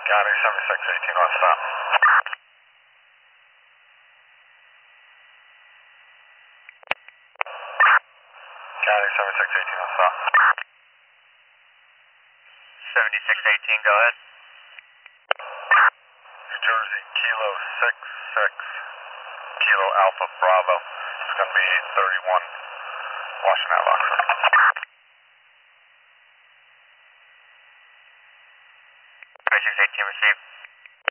County 7618 on stop. County 7618 on stop. 7618, go ahead. New Jersey, Kilo 66, Kilo Alpha Bravo. It's going to be 831 Washington Outlook. 7618 received.